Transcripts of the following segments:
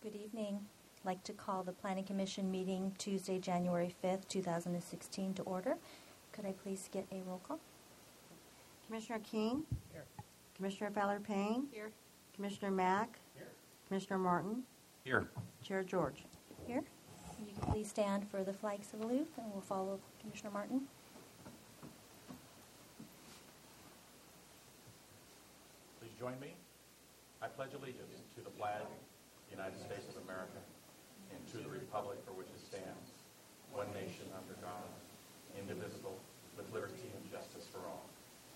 Good evening. I'd like to call the Planning Commission meeting Tuesday, January 5th, 2016 to order. Could I please get a roll call? Commissioner King? Here. Commissioner Fowler-Payne? Here. Commissioner Mack? Here. Commissioner Martin? Here. Chair George? Here. You can please stand for the flag salute, and we'll follow Commissioner Martin. Please join me. I pledge allegiance to the flag of the United States of America and to the republic for which it stands, one nation under God, indivisible, with liberty and justice for all.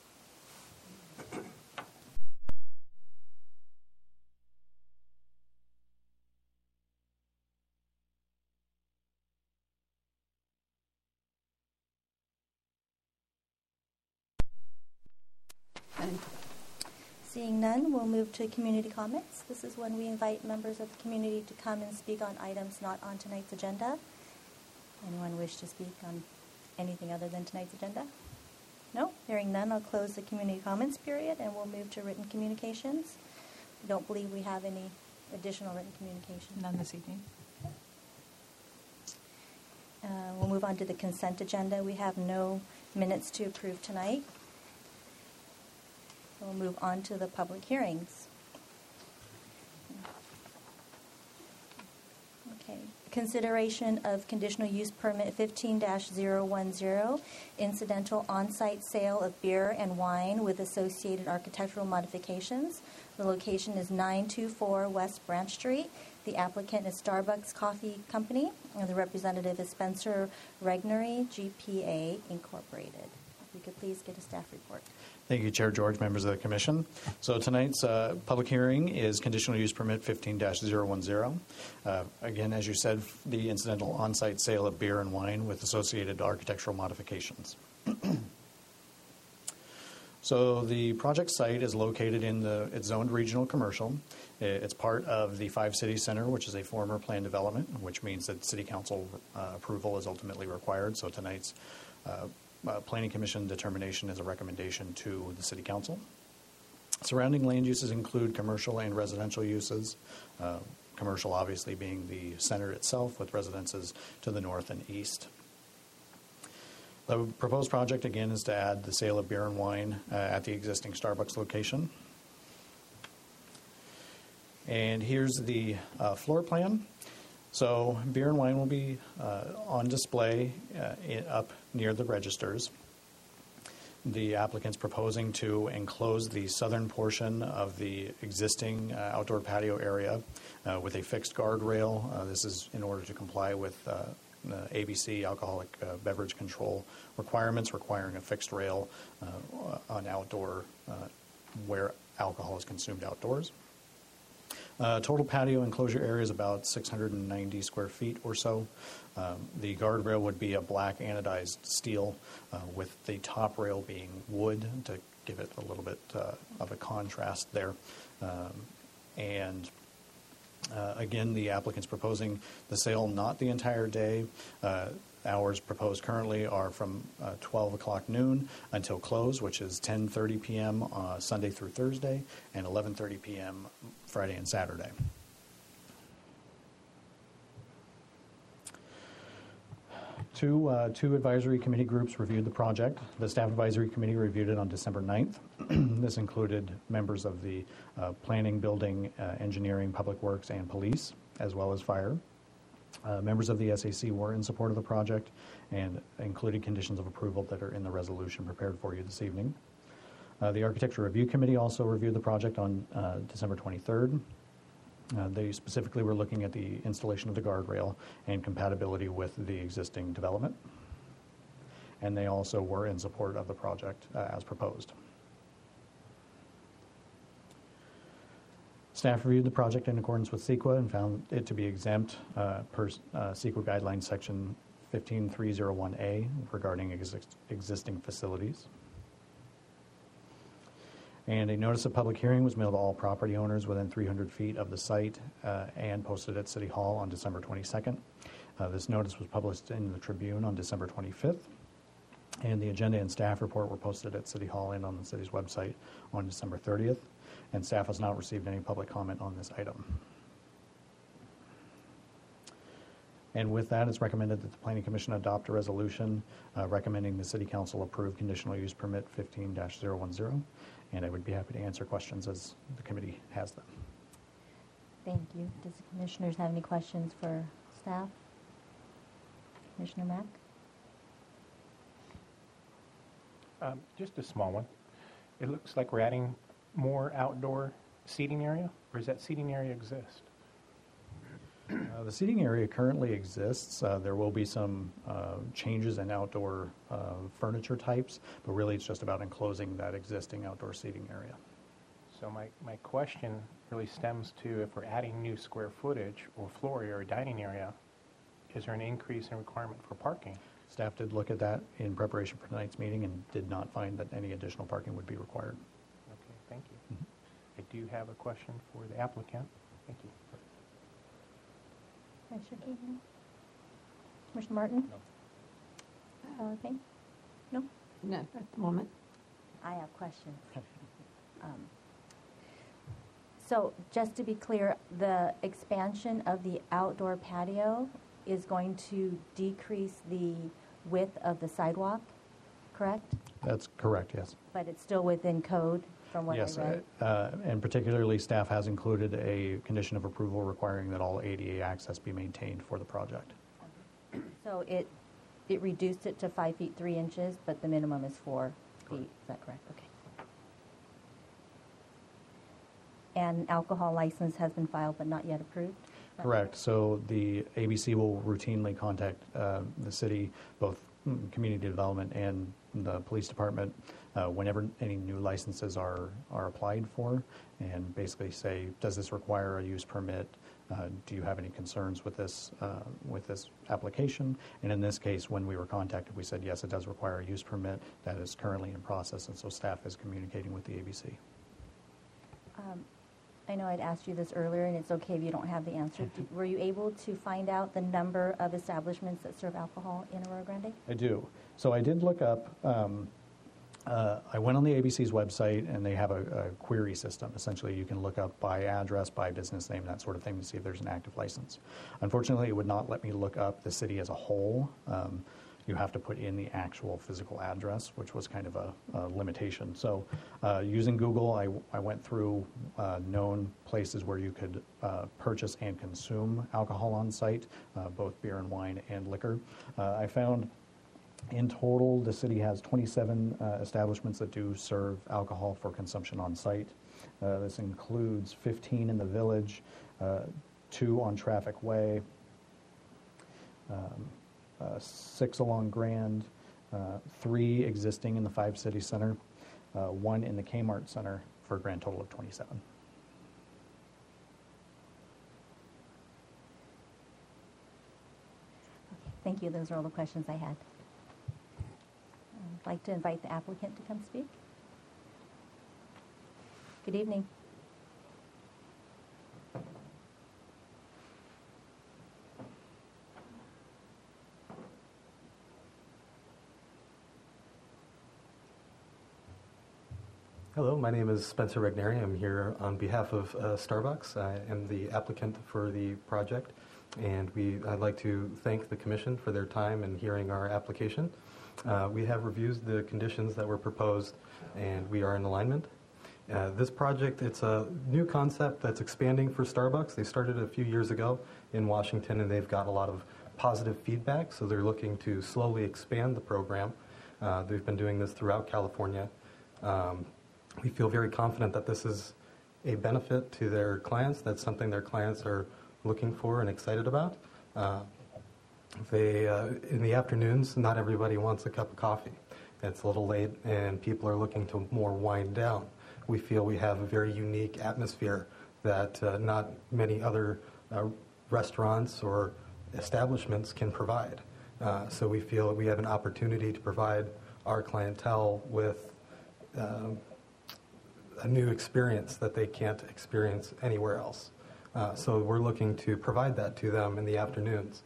Seeing none, we'll move to community comments. This is when we invite members of the community to come and speak on items not on tonight's agenda. Anyone wish to speak on anything other than tonight's agenda? No? Hearing none, I'll close the community comments period and we'll move to written communications. I don't believe we have any additional written communication. None this evening. We'll move on to the consent agenda. We have no minutes to approve tonight. We'll move on to the public hearings. Okay. Consideration of conditional use permit 15-010, incidental on-site sale of beer and wine with associated architectural modifications. The location is 924 West Branch Street. The applicant is Starbucks Coffee Company, and the representative is Spencer Regnery, GPA Incorporated. If we could please get a staff report. Thank you, Chair George, members of the Commission. So tonight's public hearing is conditional use permit 15-010. Again, as you said, the incidental on-site sale of beer and wine with associated architectural modifications. So the project site is located in it's zoned regional commercial. It's part of the Five Cities Center, which is a former planned development, which means that City Council approval is ultimately required. So tonight's Planning Commission determination is a recommendation to the City Council. Surrounding land uses include commercial and residential uses. Commercial obviously being the center itself with residences to the north and east. The proposed project again is to add the sale of beer and wine at the existing Starbucks location. And here's the floor plan. So beer and wine will be on display up near the registers. The applicant's proposing to enclose the southern portion of the existing outdoor patio area with a fixed guardrail. This is in order to comply with ABC, alcoholic beverage control requirements, requiring a fixed rail on outdoor where alcohol is consumed outdoors. Total patio enclosure area is about 690 square feet or so. The guardrail would be a black anodized steel with the top rail being wood to give it a little bit of a contrast there. Again, the applicant's proposing the sale not the entire day. Hours proposed currently are from 12 o'clock noon until close, which is 10:30 p.m. Sunday through Thursday, and 11:30 p.m. Friday and Saturday. Two advisory committee groups reviewed the project. The staff advisory committee reviewed it on December 9th. This included members of the planning, building, engineering, public works, and police, as well as fire. Members of the SAC were in support of the project and included conditions of approval that are in the resolution prepared for you this evening. The Architecture Review Committee also reviewed the project on December 23rd. They specifically were looking at the installation of the guardrail and compatibility with the existing development. And they also were in support of the project as proposed. Staff reviewed the project in accordance with CEQA and found it to be exempt per CEQA guidelines section 15301A regarding existing facilities. And a notice of public hearing was mailed to all property owners within 300 feet of the site and posted at City Hall on December 22nd. This notice was published in the Tribune on December 25th. And the agenda and staff report were posted at City Hall and on the city's website on December 30th. And staff has not received any public comment on this item. And with that, it's recommended that the Planning Commission adopt a resolution recommending the City Council approve conditional use permit 15-010. And I would be happy to answer questions as the committee has them. Thank you. Does the commissioners have any questions for staff? Commissioner Mack? Just a small one. It looks like we're adding more outdoor seating area, or does that seating area exist? The seating area currently exists. There will be some changes in outdoor furniture types, but really it's just about enclosing that existing outdoor seating area. So my question really stems to, if we're adding new square footage or floor area or dining area, is there an increase in requirement for parking? Staff did look at that in preparation for tonight's meeting and did not find that any additional parking would be required. Okay, thank you. I do have a question for the applicant. Thank you. Commissioner Keegan? Commissioner Martin? No. Payne? No? No, at the moment. I have questions. So just to be clear, the expansion of the outdoor patio is going to decrease the width of the sidewalk, correct? That's correct, yes. But it's still within code from what Yes, I read? and particularly staff has included a condition of approval requiring that all ADA access be maintained for the project. So it reduced it to 5 feet 3 inches, but the minimum is 4 feet. Is that correct? Okay. And alcohol license has been filed but not yet approved? Correct. So the ABC will routinely contact the city, both community development and the police department, whenever any new licenses are applied for, and basically say, does this require a use permit? Do you have any concerns with this application? And in this case, when we were contacted, we said, yes, it does require a use permit. That is currently in process, and so staff is communicating with the ABC. I know I'd asked you this earlier, and it's okay if you don't have the answer. Were you able to find out the number of establishments that serve alcohol in Arroyo Grande? I do. So I did look up, I went on the ABC's website, and they have a query system. Essentially, you can look up by address, by business name, that sort of thing, to see if there's an active license. Unfortunately, it would not let me look up the city as a whole. You have to put in the actual physical address, which was kind of a limitation. So using Google, I went through known places where you could purchase and consume alcohol on site, both beer and wine and liquor. I found in total, the city has 27 establishments that do serve alcohol for consumption on site. This includes 15 in the village, 2 on Traffic Way, 6 along Grand, 3 existing in the 5 City Center, 1 in the Kmart Center, for a grand total of 27. Okay, thank you. Those are all the questions I had. I'd like to invite the applicant to come speak. Good evening. Hello, my name is Spencer Regneri. I'm here on behalf of Starbucks. I am the applicant for the project, and I'd like to thank the Commission for their time in hearing our application. We have reviewed the conditions that were proposed, and we are in alignment. This project, it's a new concept that's expanding for Starbucks. They started a few years ago in Washington, and they've got a lot of positive feedback, so they're looking to slowly expand the program. They've been doing this throughout California. We feel very confident that this is a benefit to their clients. That's something their clients are looking for and excited about. In the afternoons, not everybody wants a cup of coffee. It's a little late, and people are looking to more wind down. We feel we have a very unique atmosphere that not many other restaurants or establishments can provide. So we feel we have an opportunity to provide our clientele with a new experience that they can't experience anywhere else. So we're looking to provide that to them in the afternoons.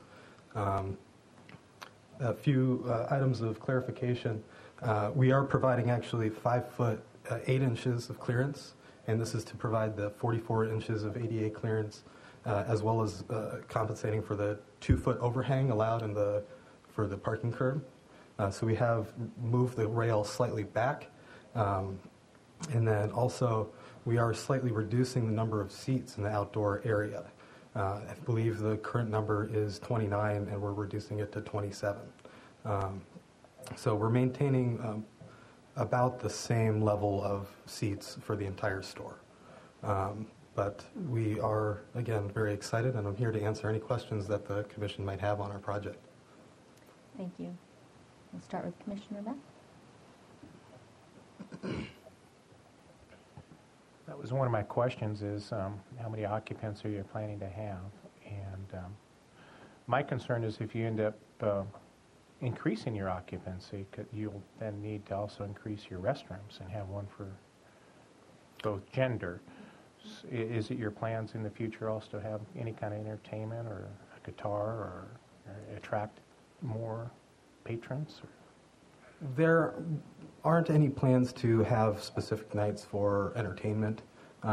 A few items of clarification. We are providing actually 5 foot 8 inches of clearance, and this is to provide the 44 inches of ADA clearance as well as compensating for the 2-foot overhang allowed for the parking curb. So we have moved the rail slightly back. And then also, we are slightly reducing the number of seats in the outdoor area. I believe the current number is 29, and we're reducing it to 27. So we're maintaining about the same level of seats for the entire store. But we are, again, very excited, and I'm here to answer any questions that the Commission might have on our project. Thank you. We'll start with Commissioner Mack. That was one of my questions is how many occupants are you planning to have? And my concern is if you end up increasing your occupancy, you'll then need to also increase your restrooms and have one for both gender. Is it your plans in the future also to have any kind of entertainment or a guitar or attract more patrons? There aren't any plans to have specific nights for entertainment.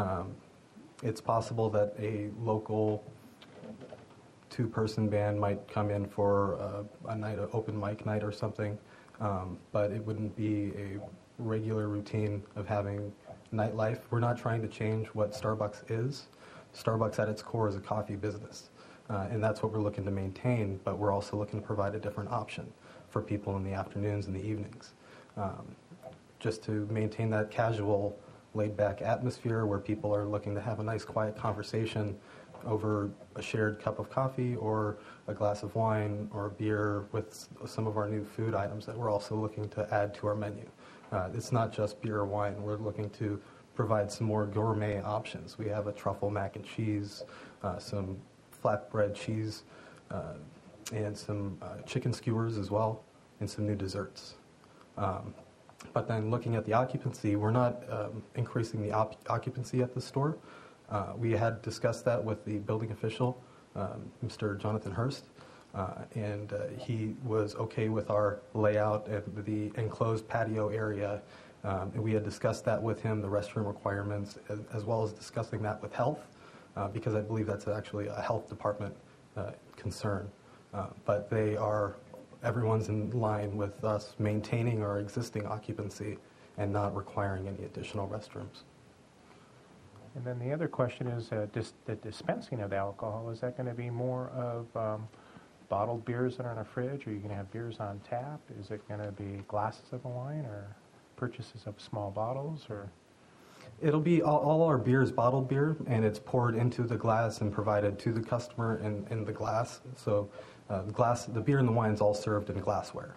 It's possible that a local 2-person band might come in for a night, an open mic night or something, but it wouldn't be a regular routine of having nightlife. We're not trying to change what Starbucks is. Starbucks at its core is a coffee business, and that's what we're looking to maintain, but we're also looking to provide a different option for people in the afternoons and the evenings, just to maintain that casual, laid-back atmosphere where people are looking to have a nice, quiet conversation over a shared cup of coffee or a glass of wine or a beer with some of our new food items that we're also looking to add to our menu. It's not just beer or wine. We're looking to provide some more gourmet options. We have a truffle mac and cheese, some flatbread cheese, and some chicken skewers as well, and some new desserts. But then looking at the occupancy, we're not increasing the occupancy at the store. We had discussed that with the building official, Mr. Jonathan Hurst, and he was okay with our layout and the enclosed patio area. And we had discussed that with him, the restroom requirements, as well as discussing that with health, because I believe that's actually a health department concern. But everyone's in line with us maintaining our existing occupancy and not requiring any additional restrooms. And then the other question is the dispensing of the alcohol. Is that going to be more of bottled beers that are in a fridge? Or are you going to have beers on tap? Is it going to be glasses of wine or purchases of small bottles? Or It'll be all our beer is bottled beer, and it's poured into the glass and provided to the customer in the glass. So the beer and the wine is all served in glassware.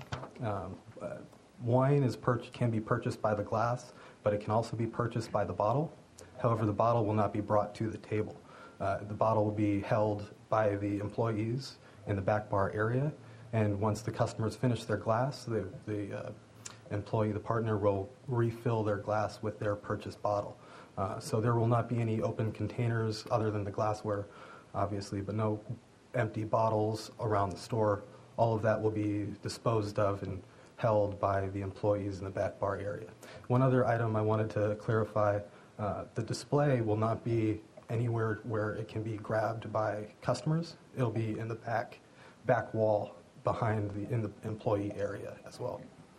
Wine can be purchased by the glass, but it can also be purchased by the bottle. However, the bottle will not be brought to the table. The bottle will be held by the employees in the back bar area, and once the customers finish their glass, the employee, the partner, will refill their glass with their purchased bottle. So there will not be any open containers other than the glassware, obviously, but no empty bottles around the store. All of that will be disposed of and held by the employees in the back bar area. One other item I wanted to clarify, the display will not be anywhere where it can be grabbed by customers. It'll be in the back wall in the employee area as well.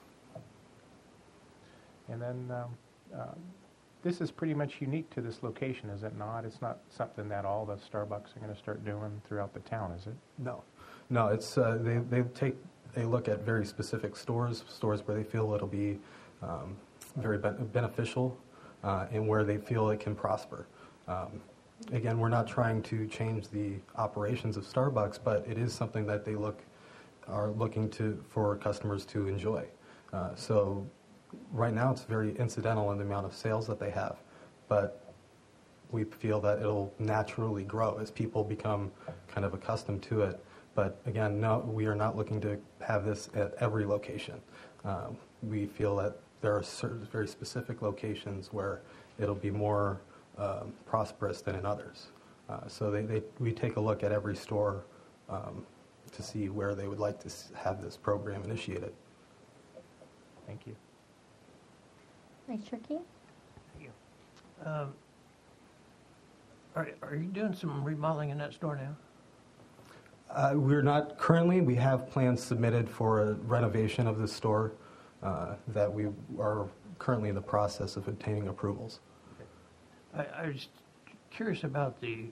And then this is pretty much unique to this location, is it not? It's not something that all the Starbucks are going to start doing throughout the town, is it? No. It's they take a look at very specific stores where they feel it'll be very beneficial and where they feel it can prosper. Again, we're not trying to change the operations of Starbucks, but it is something that they are looking for customers to enjoy. So right now it's very incidental in the amount of sales that they have, but we feel that it'll naturally grow as people become kind of accustomed to it. But again, no, we are not looking to have this at every location. We feel that there are certain very specific locations where it'll be more prosperous than in others. So we take a look at every store to see where they would like to have this program initiated. Thank you. Vice Chair Key? Are you doing some remodeling in that store now? We're not currently. We have plans submitted for a renovation of the store that we are currently in the process of obtaining approvals. I was curious about the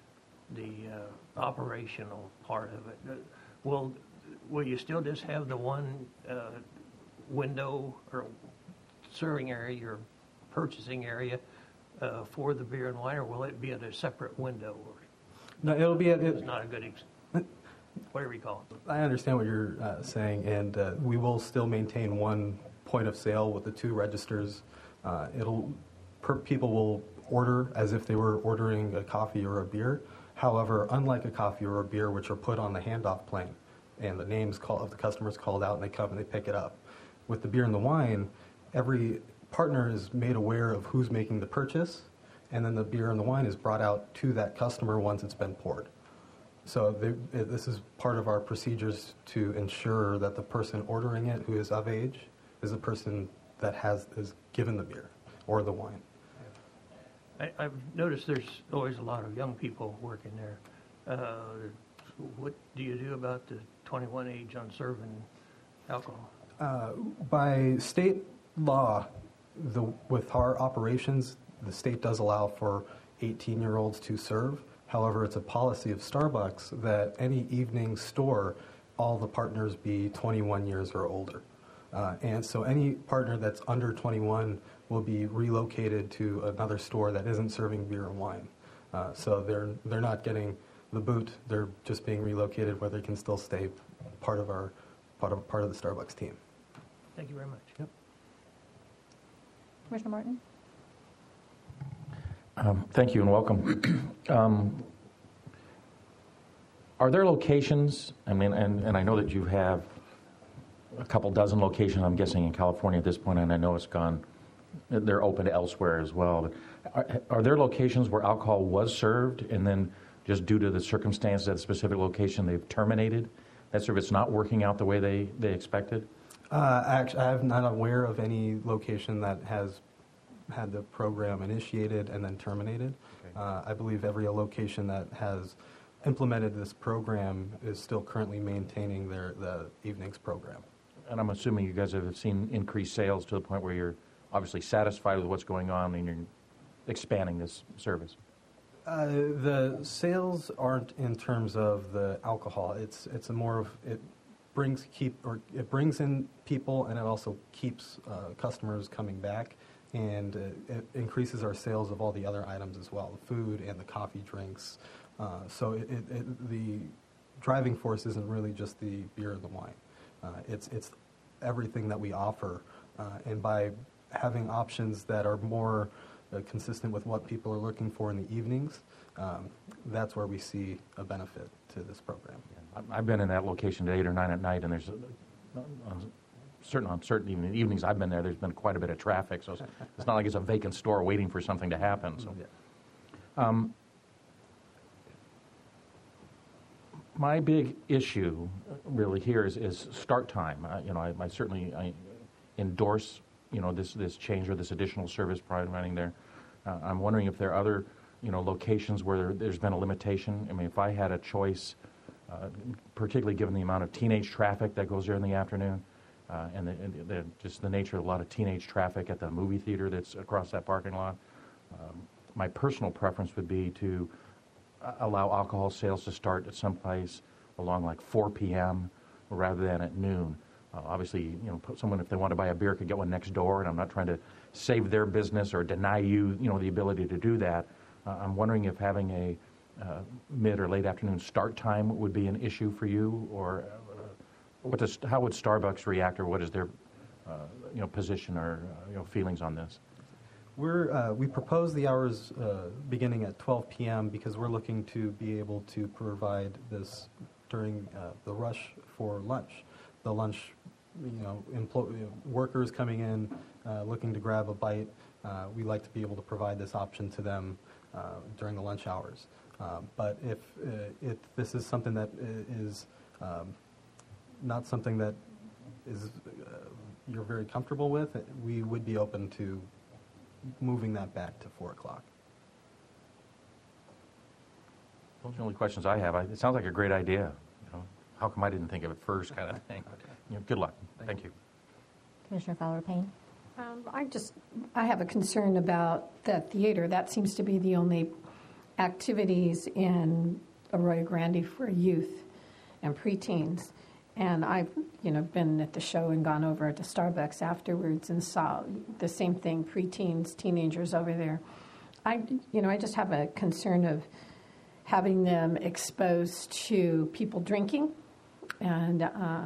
operational part of it. Will you still just have the one window or serving area or purchasing area for the beer and wine, or will it be at a separate window? Or No, it'll be. it's not a good, whatever you call it. I understand what you're saying, and we will still maintain one point of sale with the two registers. People will order as if they were ordering a coffee or a beer. However, unlike a coffee or a beer, which are put on the handoff plane, and the names of the customers called out, and they come and they pick it up. With the beer and the wine, every partner is made aware of who's making the purchase, and then the beer and the wine is brought out to that customer once it's been poured. So this is part of our procedures to ensure that the person ordering it, who is of age, is the person that is given the beer or the wine. I've noticed there's always a lot of young people working there. What do you do about the 21 age on serving alcohol? By state law, with our operations, the state does allow for 18-year-olds to serve. However, it's a policy of Starbucks that any evening store, all the partners be 21 years or older. And so any partner that's under 21 will be relocated to another store that isn't serving beer and wine. So they're not getting the boot. They're just being relocated where they can still stay part of the Starbucks team. Thank you very much. Yep. Commissioner Martin? Thank you and welcome. Are there locations, and I know that you have a couple dozen locations, I'm guessing, in California at this point, and I know they're open elsewhere as well. But are there locations where alcohol was served and then just due to the circumstances at a specific location they've terminated that service? It's not working out the way they expected? Actually, I'm not aware of any location that has had the program initiated and then terminated. Okay. I believe every location that has implemented this program is still currently maintaining the evenings program. And I'm assuming you guys have seen increased sales to the point where you're obviously satisfied with what's going on and you're expanding this service. The sales aren't in terms of the alcohol. It's a more of it brings in people, and it also keeps customers coming back, and it increases our sales of all the other items as well, the food and the coffee, drinks. So the driving force isn't really just the beer and the wine. It's everything that we offer, and by having options that are more consistent with what people are looking for in the evenings, that's where we see a benefit to this program. I've been in that location at 8 or 9 at night, and there's on certain evenings I've been there's been quite a bit of traffic, so it's not like it's a vacant store waiting for something to happen. So. Yeah. My big issue really here is start time. I certainly endorse this change or this additional service providing there. I'm wondering if there are other locations where there's been a limitation. I mean, if I had a choice, particularly given the amount of teenage traffic that goes there in the afternoon, and just the nature of a lot of teenage traffic at the movie theater that's across that parking lot, my personal preference would be to allow alcohol sales to start at some place along like 4 p.m. rather than at noon. Obviously, someone, if they want to buy a beer, could get one next door, and I'm not trying to save their business or deny you, the ability to do that. I'm wondering if having a mid or late afternoon start time would be an issue for you, or how would Starbucks react, or what is their position or feelings on this? We propose the hours beginning at 12 p.m. because we're looking to be able to provide this during the rush for lunch. The lunch, workers coming in looking to grab a bite, we like to be able to provide this option to them during the lunch hours. But if this is something that is not something that is you're very comfortable with, we would be open to moving that back to 4 o'clock. Those are the only questions I have. It sounds like a great idea. How come I didn't think of it first, kind of thing. But, good luck. Thank you. Commissioner Fowler Payne? I have a concern about the theater. That seems to be the only activities in Arroyo Grande for youth and preteens. And I've, been at the show and gone over to Starbucks afterwards and saw the same thing, preteens, teenagers over there. I just have a concern of having them exposed to people drinking. And,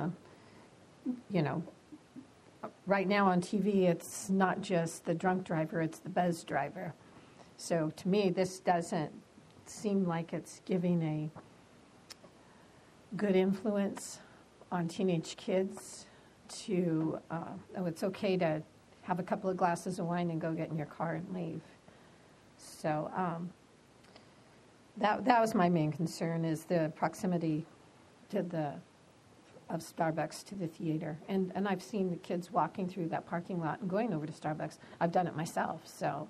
right now on TV, it's not just the drunk driver, it's the buzz driver. So to me, this doesn't seem like it's giving a good influence on teenage kids to, it's okay to have a couple of glasses of wine and go get in your car and leave. So that was my main concern, is the proximity of Starbucks to the theater. And I've seen the kids walking through that parking lot and going over to Starbucks. I've done it myself. So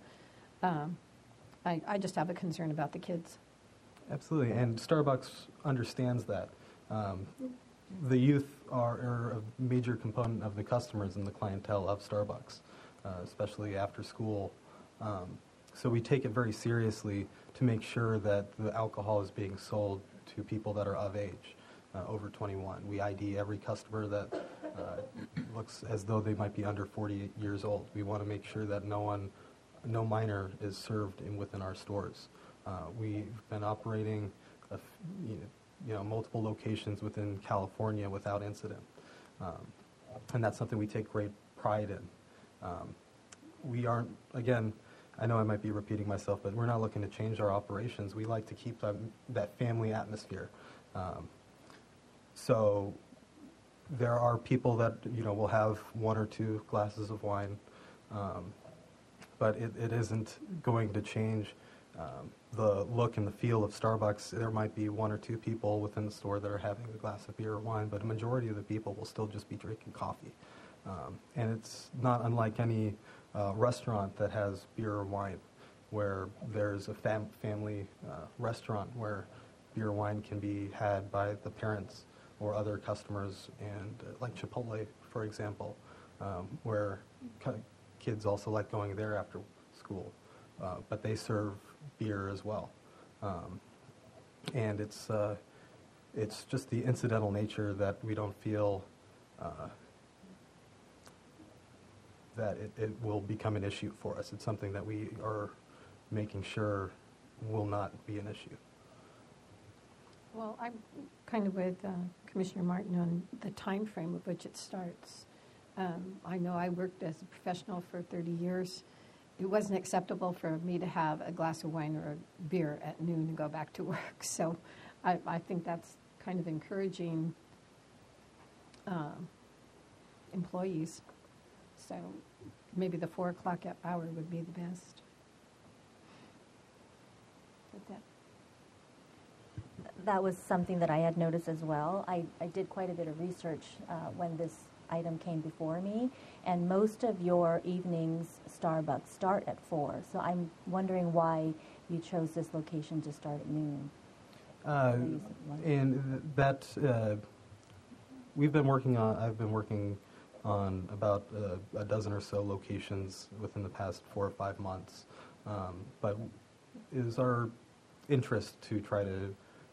I just have a concern about the kids. Absolutely, and Starbucks understands that. The youth are a major component of the customers and the clientele of Starbucks, especially after school. So we take it very seriously to make sure that the alcohol is being sold to people that are of age, over 21. We ID every customer that looks as though they might be under 48 years old. We want to make sure that no minor is served within our stores. We've been operating multiple locations within California without incident. And that's something we take great pride in. We aren't, again, I know I might be repeating myself, but we're not looking to change our operations. We like to keep that family atmosphere. So there are people that, will have one or two glasses of wine, but it isn't going to change the look and the feel of Starbucks. There might be one or two people within the store that are having a glass of beer or wine, but a majority of the people will still just be drinking coffee. And it's not unlike any restaurant that has beer or wine, where there's a family restaurant where beer or wine can be had by the parents or other customers, and like Chipotle, for example, where kids also like going there after school, but they serve beer as well. And it's just the incidental nature that we don't feel that it will become an issue for us. It's something that we are making sure will not be an issue. Well, I'm kind of with Commissioner Martin on the time frame of which it starts. I know I worked as a professional for 30 years. It wasn't acceptable for me to have a glass of wine or a beer at noon and go back to work. So I think that's kind of encouraging employees. So maybe the 4 o'clock hour would be the best. That was something that I had noticed as well. I did quite a bit of research when this item came before me, and most of your evenings Starbucks start at 4. So I'm wondering why you chose this location to start at noon. And that I've been working on about a dozen or so locations within the past 4 or 5 months. But it is our interest to try to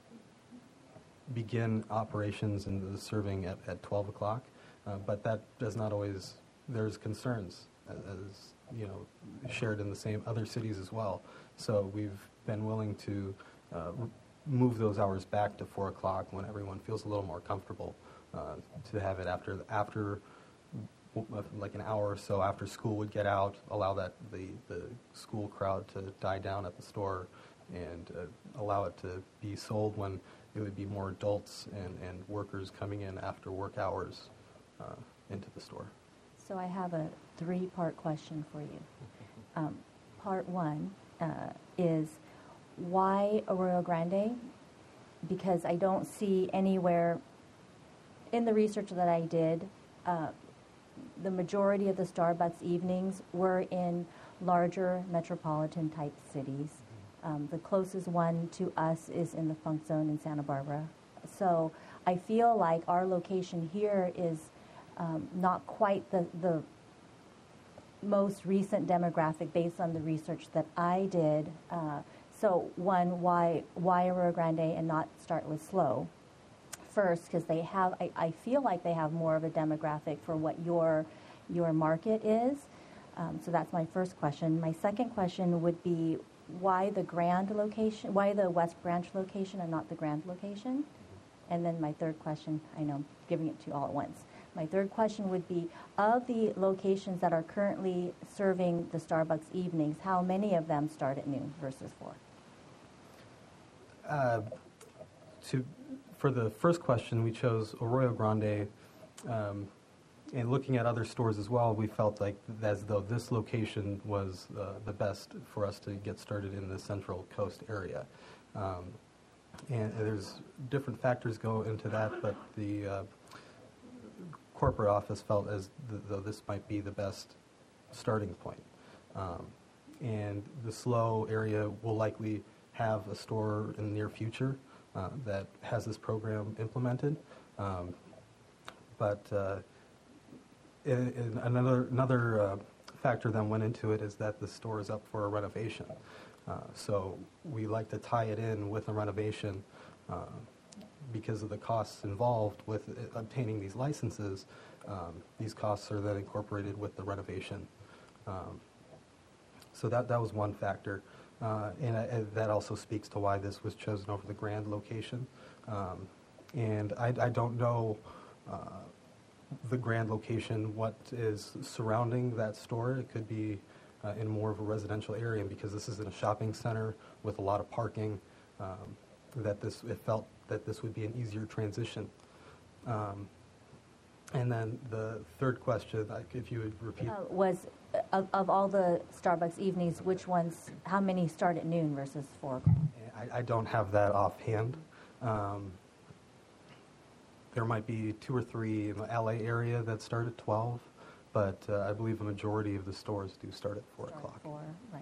begin operations and the serving at 12 o'clock. But that does not always, there's concerns, as shared in the same other cities as well. So we've been willing to move those hours back to 4 o'clock when everyone feels a little more comfortable, to have it after like an hour or so after school would get out, allow that the school crowd to die down at the store, and allow it to be sold when it would be more adults and workers coming in after work hours into the store. So I have a 3-part question for you. Part 1 is, why Arroyo Grande? Because I don't see anywhere in the research that I did, the majority of the Starbucks evenings were in larger metropolitan type cities. The closest one to us is in the Funk Zone in Santa Barbara. So I feel like our location here is not quite the most recent demographic based on the research that I did. So one, why Arroyo Grande and not start with SLO first? Because they have, I feel like they have more of a demographic for what your market is. So that's my first question. My second question would be why the Grand location, why the West Branch location and not the Grand location? And then my third question, I know I'm giving it to you all at once. My third question would be, of the locations that are currently serving the Starbucks evenings, how many of them start at noon versus 4? For the first question, we chose Arroyo Grande. And looking at other stores as well, we felt like as though this location was the best for us to get started in the Central Coast area. And there's different factors go into that, but the corporate office felt as though this might be the best starting point. And the SLO area will likely have a store in the near future that has this program implemented. And another factor that went into it is that the store is up for a renovation. So we like to tie it in with a renovation because of the costs involved with obtaining these licenses. These costs are then incorporated with the renovation. So that was one factor. And that also speaks to why this was chosen over the Grand location. And I don't know the Grand location, what is surrounding that store. It could be in more of a residential area, and because this is in a shopping center with a lot of parking, it felt that this would be an easier transition. And then the third question, if you would repeat. Was, of all the Starbucks evenings, which ones, how many start at noon versus 4? I don't have that offhand. There might be 2 or 3 in the LA area that start at 12, but I believe the majority of the stores do start at 4 o'clock. 4, right.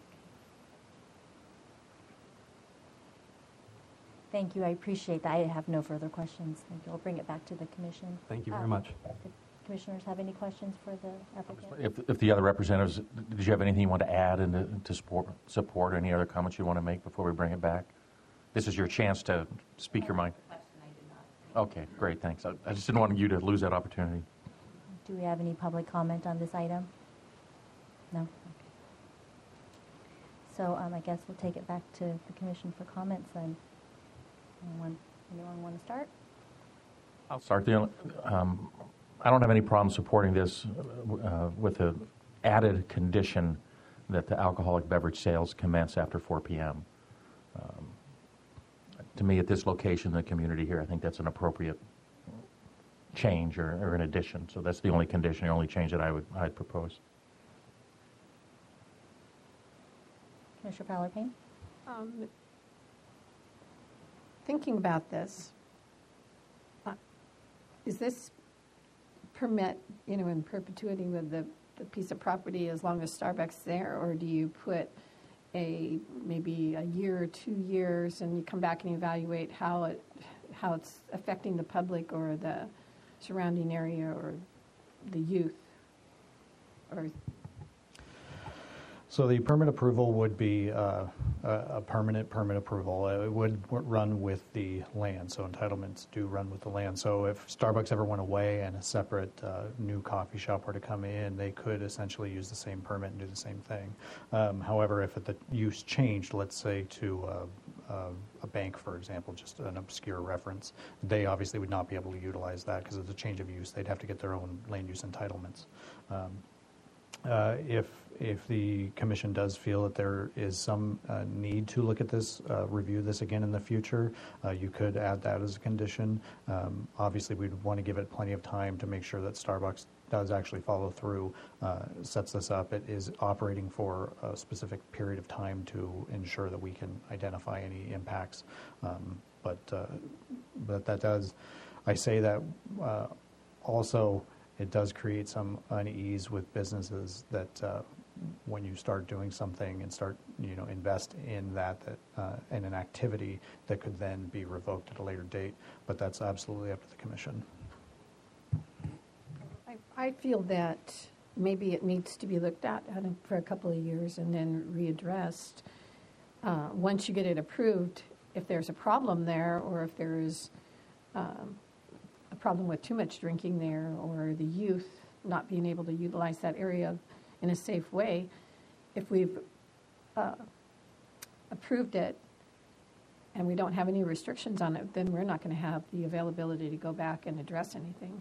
Thank you. I appreciate that. I have no further questions. Thank you. I'll bring it back to the commission. Thank you very much. Do commissioners have any questions for the applicant? If the other representatives, did you have anything you want to add to support any other comments you want to make before we bring it back? This is your chance to speak your mind. Okay, great, thanks. I just didn't want you to lose that opportunity. Do we have any public comment on this item? No? Okay. So I guess we'll take it back to the commission for comments then. Anyone want to start? I'll start. I don't have any problem supporting this with the added condition that the alcoholic beverage sales commence after 4 p.m. To me, at this location in the community here, I think that's an appropriate change or an addition. So that's the only condition, the only change that I'd propose. Commissioner Fowler-Payne? Thinking about this, is this permit, in perpetuity with the piece of property as long as Starbucks there, or do you put maybe a year or 2 years, and you come back and evaluate how it's affecting the public or the surrounding area or the youth? So the permit approval would be a permanent permit approval. It would run with the land, so entitlements do run with the land. So if Starbucks ever went away and a separate new coffee shop were to come in, they could essentially use the same permit and do the same thing. However, if the use changed, let's say to a bank, for example, just an obscure reference, they obviously would not be able to utilize that because it's a change of use. They'd have to get their own land use entitlements. If the commission does feel that there is some need to look at this, review this again in the future, you could add that as a condition. Obviously, we'd want to give it plenty of time to make sure that Starbucks does actually follow through, sets this up. It is operating for a specific period of time to ensure that we can identify any impacts. But that does, I say that also, it does create some unease with businesses that when you start doing something and start, invest in that in an activity that could then be revoked at a later date. But that's absolutely up to the commission. I feel that maybe it needs to be looked at for a couple of years and then readdressed. Once you get it approved, if there's a problem there, or if there is a problem with too much drinking there, or the youth not being able to utilize that area in a safe way, if we've approved it and we don't have any restrictions on it, then we're not going to have the availability to go back and address anything.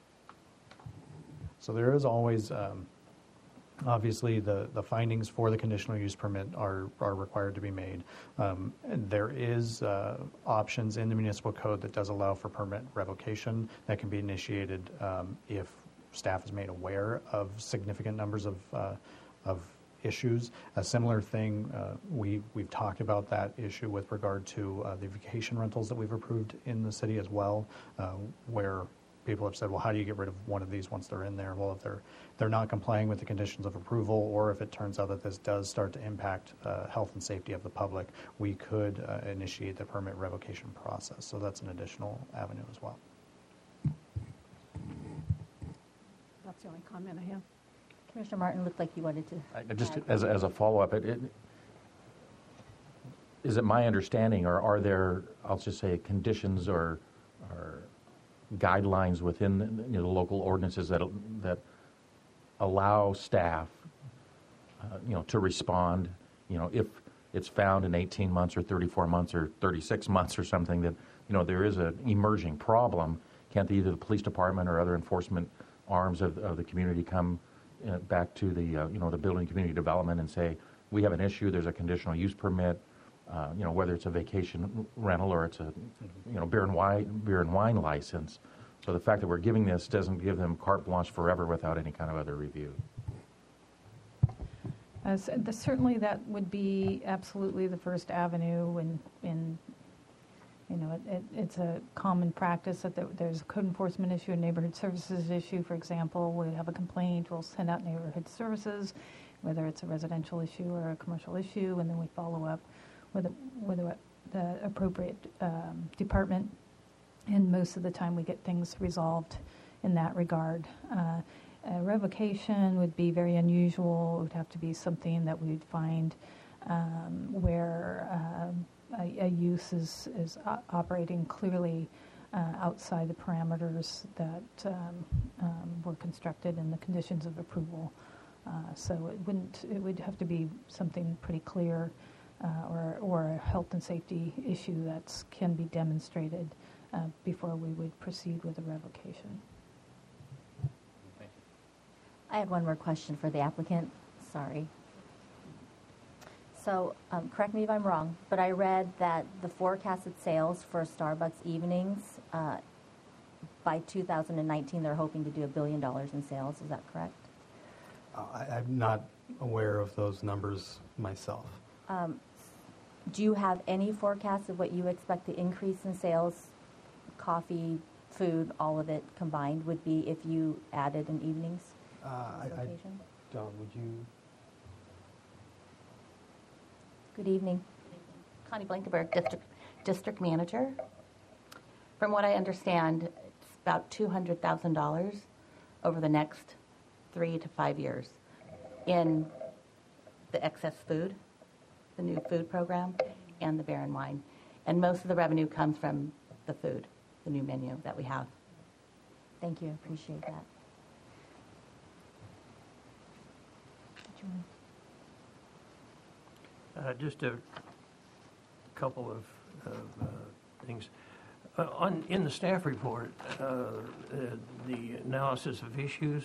So there is always, obviously, the findings for the conditional use permit are required to be made. And there is options in the municipal code that does allow for permit revocation that can be initiated if staff is made aware of significant numbers of issues. A similar thing, we've talked about that issue with regard to the vacation rentals that we've approved in the city as well, where people have said, well, how do you get rid of one of these once they're in there? Well, if they're not complying with the conditions of approval, or if it turns out that this does start to impact health and safety of the public, we could initiate the permit revocation process. So that's an additional avenue as well. That's the only comment I have. Commissioner Martin looked like you wanted to. Just as a follow-up, is it my understanding, or are there, I'll just say, conditions or guidelines within the local ordinances that allow staff, to respond, if it's found in 18 months or 34 months or 36 months or something that, there is an emerging problem? Can't either the police department or other enforcement arms of the community come back to the building community development and say, we have an issue, there's a conditional use permit, whether it's a vacation rental or it's a, beer and wine license. So the fact that we're giving this doesn't give them carte blanche forever without any kind of other review. Certainly that would be absolutely the first avenue, and it's a common practice that there's a code enforcement issue, a neighborhood services issue, for example. We have a complaint, we'll send out neighborhood services, whether it's a residential issue or a commercial issue, and then we follow up with the appropriate department, and most of the time we get things resolved in that regard. A revocation would be very unusual. It would have to be something that we'd find where a use is operating clearly outside the parameters that were constructed in the conditions of approval. So it would have to be something pretty clear, or a health and safety issue that can be demonstrated before we would proceed with a revocation. I had one more question for the applicant. Sorry. So correct me if I'm wrong, but I read that the forecasted sales for Starbucks evenings by 2019, they're hoping to do $1 billion in sales. Is that correct? I'm not aware of those numbers myself. Do you have any forecast of what you expect the increase in sales, coffee, food, all of it combined would be if you added an evenings location? Don, would you? Good evening. Connie Blankenberg, District Manager. From what I understand, it's about $200,000 over the next 3 to 5 years in the excess food, the new food program, and the beer and wine. And most of the revenue comes from the food, the new menu that we have. Thank you. I appreciate that. Just a couple of things. In the staff report, the analysis of issues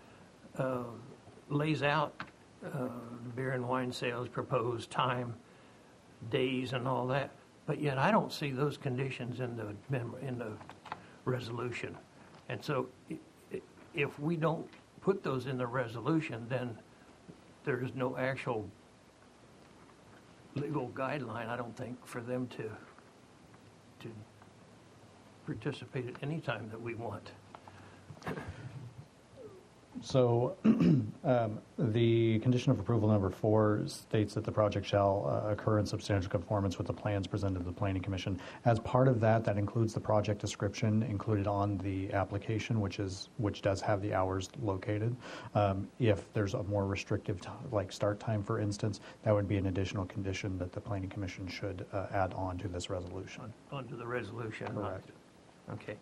lays out beer and wine sales, proposed time, days, and all that. But yet I don't see those conditions in the resolution. And so if we don't put those in the resolution, then there is no actual legal guideline, I don't think, for them to participate at any time that we want. So the condition of approval number 4 states that the project shall occur in substantial conformance with the plans presented to the Planning Commission. As part of that, that includes the project description included on the application, which does have the hours located. If there's a more restrictive, like start time, for instance, that would be an additional condition that the Planning Commission should add on to this resolution. Onto the resolution. Correct. Okay.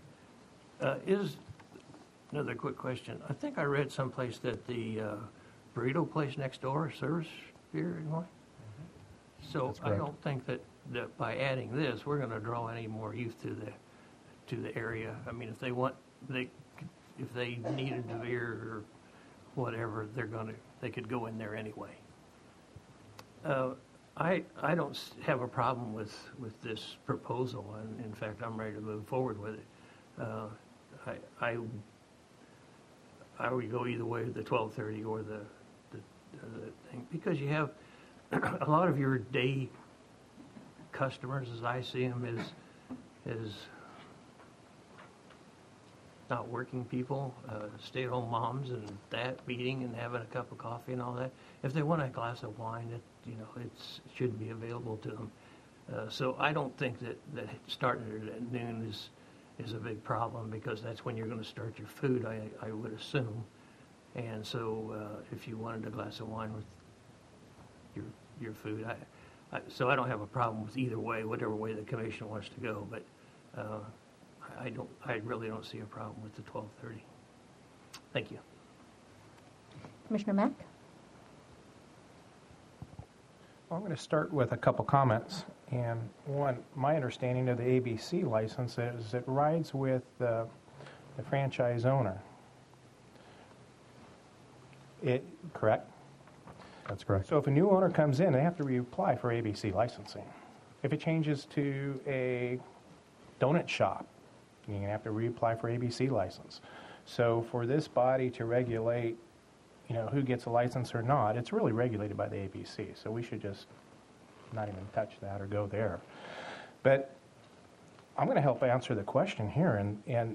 Another quick question. I think I read someplace that the burrito place next door serves beer and wine. So That's I correct. don't think that by adding this, we're going to draw any more youth to the area. I mean, if they needed the beer or whatever, they could go in there anyway. I don't have a problem with this proposal, and in fact, I'm ready to move forward with it. I would go either way, the 12:30 or the thing, because you have a lot of your day customers, as I see them, is not working people, stay-at-home moms, and that eating and having a cup of coffee and all that. If they want a glass of wine, it should be available to them. So I don't think that starting it at noon is a big problem, because that's when you're going to start your food, I would assume. And so if you wanted a glass of wine with your food, so I don't have a problem with either way, whatever way the commission wants to go. But I really don't see a problem with the 12:30. Thank you. Commissioner Mack? Well, I'm going to start with a couple comments. And one, my understanding of the ABC license is it rides with the franchise owner. Correct? That's correct. So if a new owner comes in, they have to reapply for ABC licensing. If it changes to a donut shop, you're going to have to reapply for ABC license. So for this body to regulate, who gets a license or not, it's really regulated by the ABC. So we should just not even touch that or go there. But I'm going to help answer the question here. And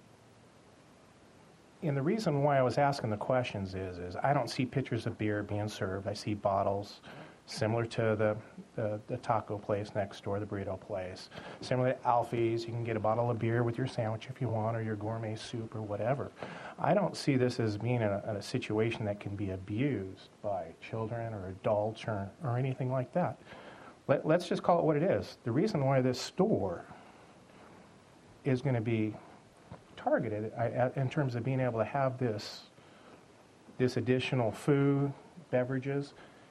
the reason why I was asking the questions is I don't see pitchers of beer being served. I see bottles, similar to the taco place next door, the burrito place. Similar to Alfie's, you can get a bottle of beer with your sandwich if you want, or your gourmet soup or whatever. I don't see this as being a situation that can be abused by children or adults or anything like that. Let's just call it what it is. The reason why this store is going to be targeted in terms of being able to have this additional food, beverages,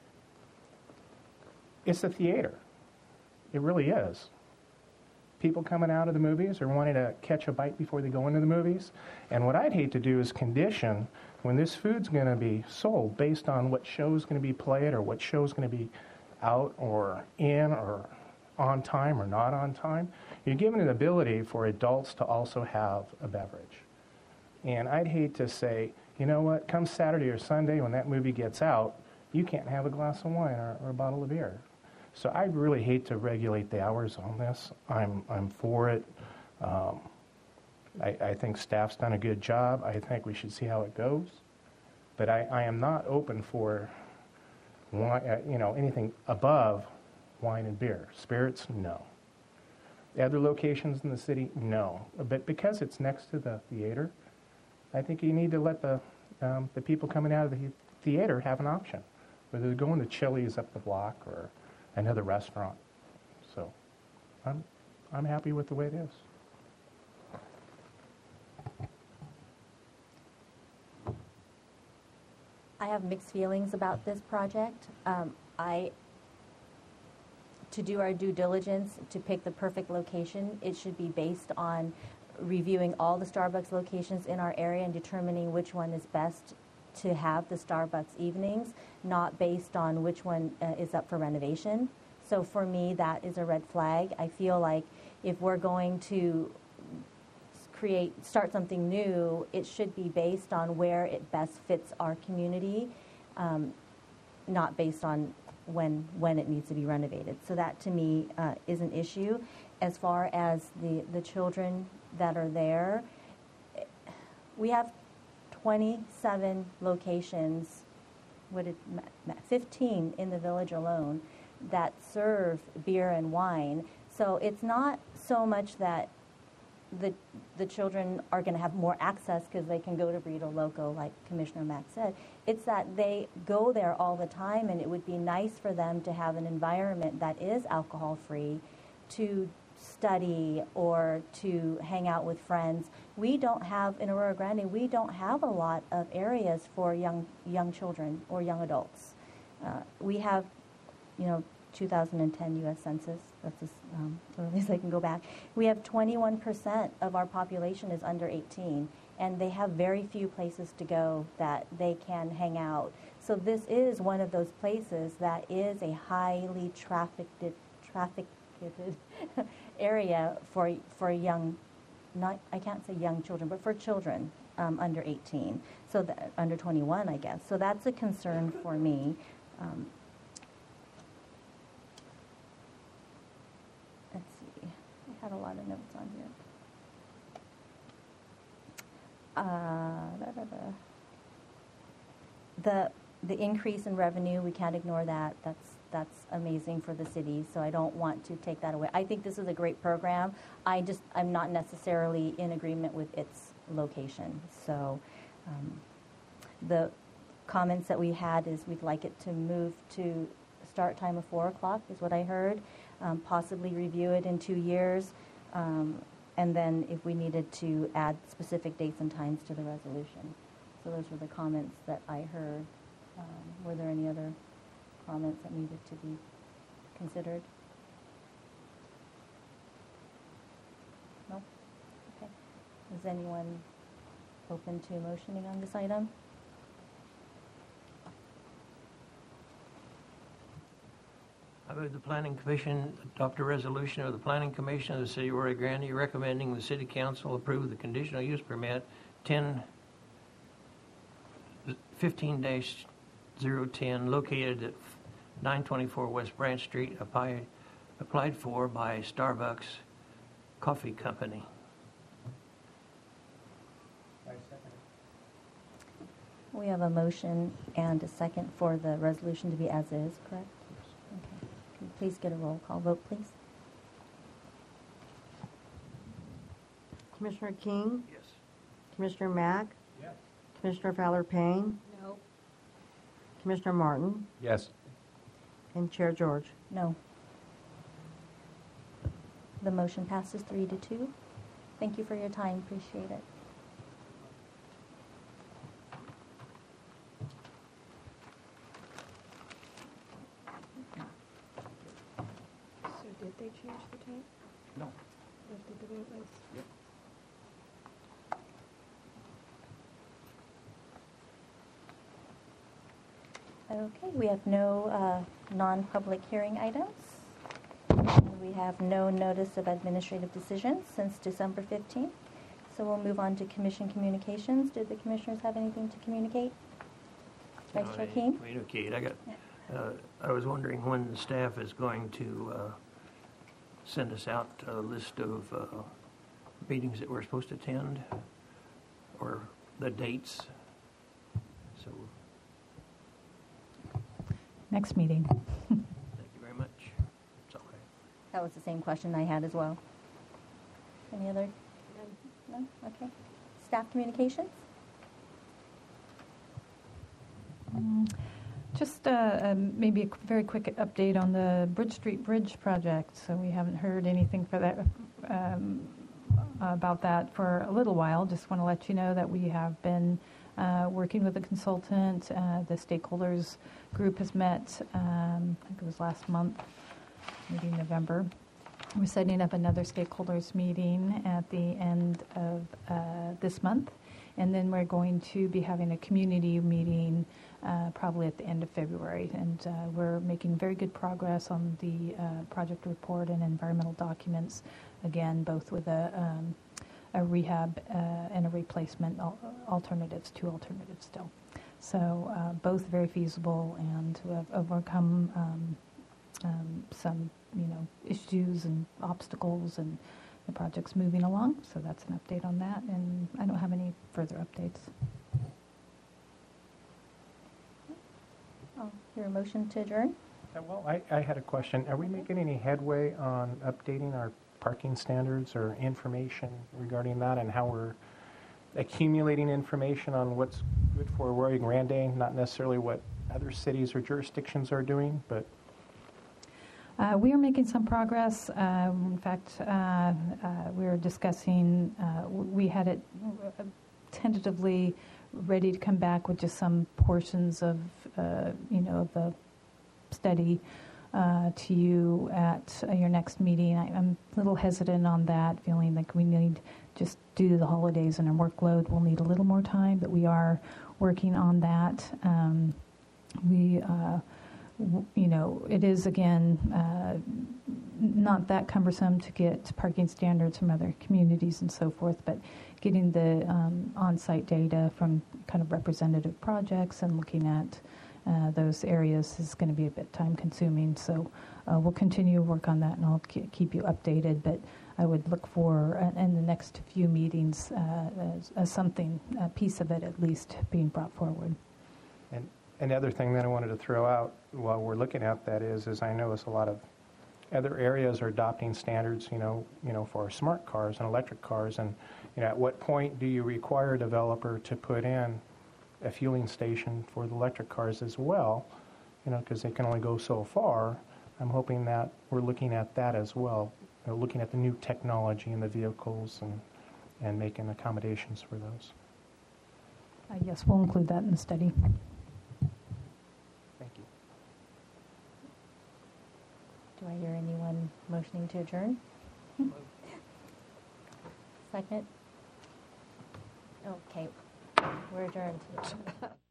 it's the theater. It really is. People coming out of the movies are wanting to catch a bite before they go into the movies. And what I'd hate to do is condition when this food's going to be sold based on what show's going to be played or what show's going to be out or in or on time or not on time. You're giving an ability for adults to also have a beverage. And I'd hate to say, you know what, come Saturday or Sunday when that movie gets out, you can't have a glass of wine or a bottle of beer. So I really hate to regulate the hours on this. I'm for it. I think staff's done a good job. I think we should see how it goes. But I am not open for anything above wine and beer. Spirits, no. Other locations in the city, no. But because it's next to the theater, I think you need to let the people coming out of the theater have an option, whether they're going to Chili's up the block or another restaurant. So I'm happy with the way it is. I have mixed feelings about this project. To do our due diligence to pick the perfect location, it should be based on reviewing all the Starbucks locations in our area and determining which one is best to have the Starbucks evenings, not based on which one is up for renovation. So for me, that is a red flag. I feel like if we're going to start something new, it should be based on where it best fits our community, not based on when it needs to be renovated. So that to me is an issue. As far as the children that are there, we have 27 locations, 15 in the village alone, that serve beer and wine. So it's not so much that the children are going to have more access because they can go to Burrito Loco, like Commissioner Mack said. It's that they go there all the time, and it would be nice for them to have an environment that is alcohol-free to study or to hang out with friends. We don't have, in Aurora Grande, we don't have a lot of areas for young children or young adults. We have, 2010 U.S. Census. That's as early as I can go back. We have 21% of our population is under 18, and they have very few places to go that they can hang out. So this is one of those places that is a highly trafficked area for young, I can't say young children, but for children under 18, so under 21, I guess. So that's a concern for me. Let's see. I had a lot of notes on here. The increase in revenue, we can't ignore that. That's amazing for the city, so I don't want to take that away. I think this is a great program. I'm not necessarily in agreement with its location. So the comments that we had is we'd like it to move to start time of 4 o'clock is what I heard. Possibly review it in 2 years, and then if we needed to add specific dates and times to the resolution. So those were the comments that I heard. Were there any other comments that needed to be considered? No? Okay. Is anyone open to motioning on this item? I move the Planning Commission adopt a resolution of the Planning Commission of the City of Rio Grande recommending the City Council approve the conditional use permit 15-010 located at 924 West Branch Street, applied for by Starbucks Coffee Company. We have a motion and a second for the resolution to be as is, correct? Okay. Can you please get a roll call vote, please? Commissioner King? Yes. Commissioner Mack? Yes. Commissioner Fowler Payne? No. Commissioner Martin? Yes. And Chair George. No. The motion passes 3-2. Thank you for your time. Appreciate it. So did they change the time? No. What did the vote was? Yep. Okay, we have no non-public hearing items. And we have no notice of administrative decisions since December 15th. So we'll move on to commission communications. Did the commissioners have anything to communicate? Vice Chair King? Communicate. I was wondering when the staff is going to send us out a list of meetings that we're supposed to attend, or the dates. So, Next meeting. thank you very much. That's all I have. That was the same question I had as well. Any other? No? Okay. Staff communications? Just maybe a very quick update on the Bridge Street Bridge project. So we haven't heard anything for that about that for a little while. Just want to let you know that we have been working with a consultant. The stakeholders group has met, I think it was last month, maybe November. We're setting up another stakeholders meeting at the end of this month. And then we're going to be having a community meeting probably at the end of February. And we're making very good progress on the project report and environmental documents, again, both with a rehab and a replacement alternatives, two alternatives still. So both very feasible, and we have overcome some issues and obstacles, and the project's moving along. So that's an update on that, and I don't have any further updates. I'll hear a motion to adjourn. Well, I had a question. Are we making any headway on updating our parking standards or information regarding that and how we're accumulating information on what's good for Arroyo Grande, not necessarily what other cities or jurisdictions are doing, but We are making some progress. In fact, we were discussing, we had it tentatively ready to come back with just some portions of, the study to you at your next meeting. I'm a little hesitant on that, feeling like we need, just due to the holidays and our workload, we'll need a little more time, but we are working on that. It is, again, not that cumbersome to get parking standards from other communities and so forth, but getting the on-site data from kind of representative projects and looking at those areas is going to be a bit time-consuming. So we'll continue to work on that, and I'll keep you updated. But I would look for, in the next few meetings, as something, a piece of it at least, being brought forward. And another thing that I wanted to throw out while we're looking at that is I notice a lot of other areas are adopting standards, for our smart cars and electric cars. And, at what point do you require a developer to put in a fueling station for the electric cars as well? Because they can only go so far. I'm hoping that we're looking at that as well, looking at the new technology in the vehicles and making accommodations for those. Yes, we'll include that in the study. Thank you. Do I hear anyone motioning to adjourn? Second? Okay, we're adjourned.